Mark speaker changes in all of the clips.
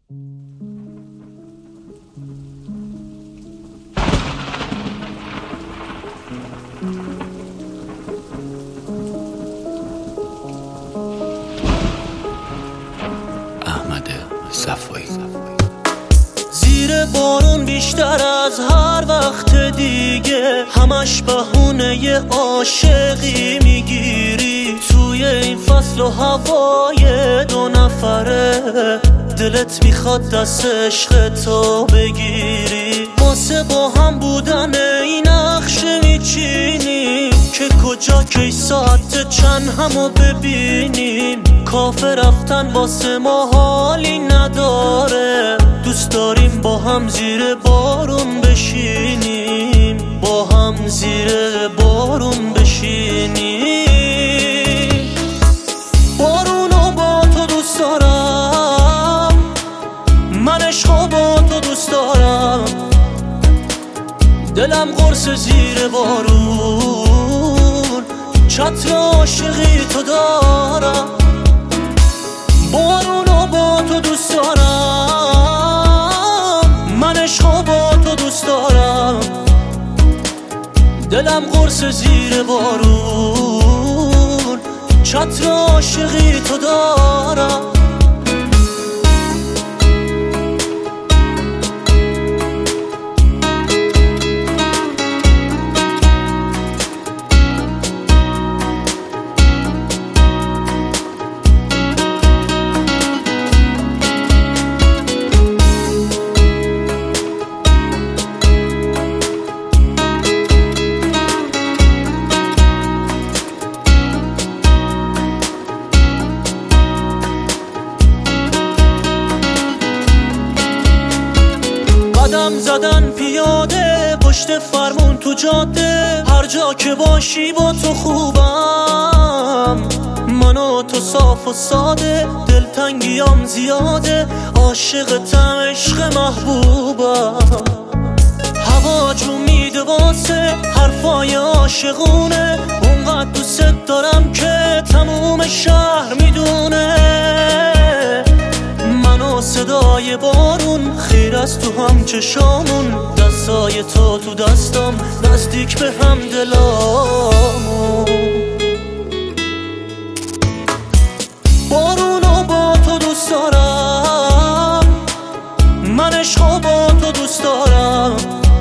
Speaker 1: صفایی.
Speaker 2: زیر بارون بیشتر از هر وقت دیگه همش بهونه عاشقی میگیری. توی این فصل و هوای دو نفره دلت میخواد دست عشق تو بگیری. واسه با هم بودن این نقشه میچینیم که کجا کی ساعت چند همو ببینیم. کافه رفتن واسه ما حالی نداره، دوست داریم با هم زیر بارون بشینیم، با هم زیر بارون بشینیم. بارونو با تو دوست دارم، من عشقو با تو دوست دارم، دلم قرص زیر بارون، چتر عاشقی تو دارم. بارونو با تو دوست دارم، من عشقو با تو دوست دارم، دلم قرص زیر بارون، چتر عاشقی تو دارم. قدم زدن پیاده پشت فرمون تو جاده، هر جا که باشی با تو خوبم. من و تو صاف و ساده، دلتنگیام زیاده، عاشقتم عشق محبوبم. هوا جون میده واسه حرفای عاشقونه، اونقدر دوست دارم که تموم شهر میدونه. من و صدای بارون خیر از تو هم چشامون، دستای تو دستام نزدیک به هم دلامون. بارونو با تو دوست دارم، من عشقو با تو دوست دارم،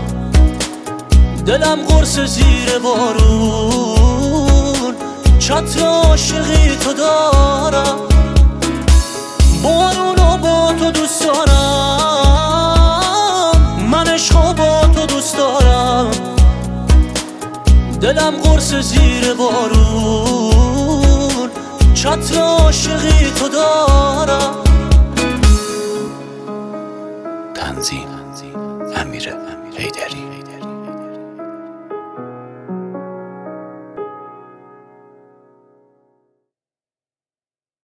Speaker 2: دلم قرص زیر بارون، چتر عاشقی تو دارم. بارونو با تو دوست دارم، من عشقو با تو دوست دارم، دلم قرص زیر بارون، چتر عاشقی تو دارم.
Speaker 1: تنظیم